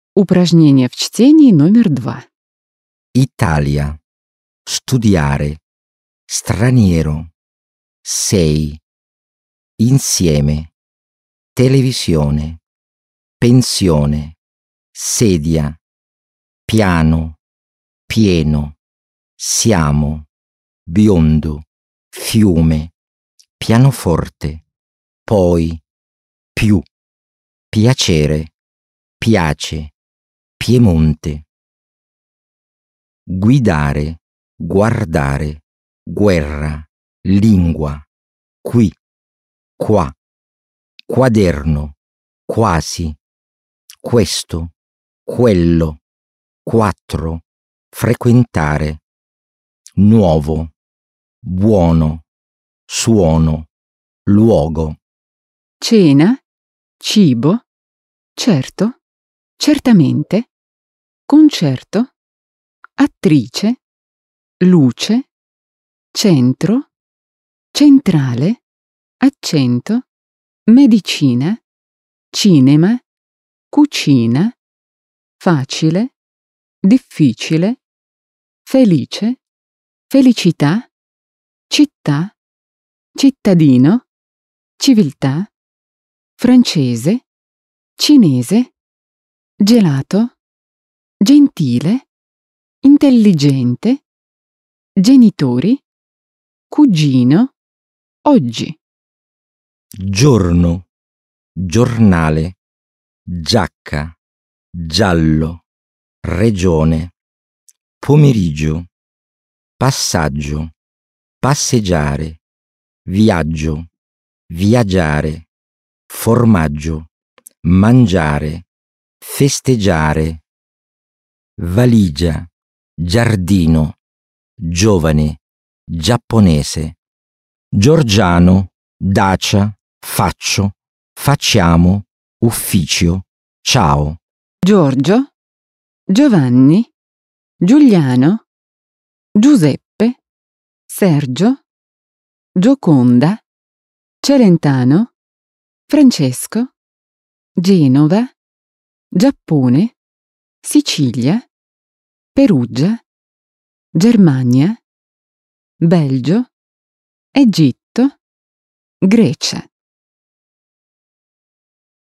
Упражнение в чтении номер 2. Italia, studiare, straniero, sei, insieme, televisione, pensione, sedia, piano, pieno, siamo, biondo, fiume, pianoforte, poi, più, piacere, piace, Piemonte. Guidare, guardare, guerra, lingua, qui, qua, quaderno, quasi, questo, quello, quattro, frequentare, nuovo, buono, suono, luogo. Cena, cibo, certo, certamente, concerto, attrice, luce, centro, centrale, accento, medicina, cinema, cucina, facile, difficile, felice, felicità, città, cittadino, civiltà, francese, cinese, gelato, gentile, intelligente, genitori, cugino, oggi. Giorno, giornale, giacca, giallo, regione, pomeriggio, passaggio, passeggiare, viaggio, viaggiare, formaggio, mangiare, festeggiare, valigia, giardino, giovane, giapponese, georgiano, dacia, faccio, facciamo, ufficio, ciao. Giorgio, Giovanni, Giuliano, Giuseppe, Sergio, Gioconda, Celentano, Francesco, Genova, Giappone, Sicilia, Perugia, Germania, Belgio, Egitto, Grecia.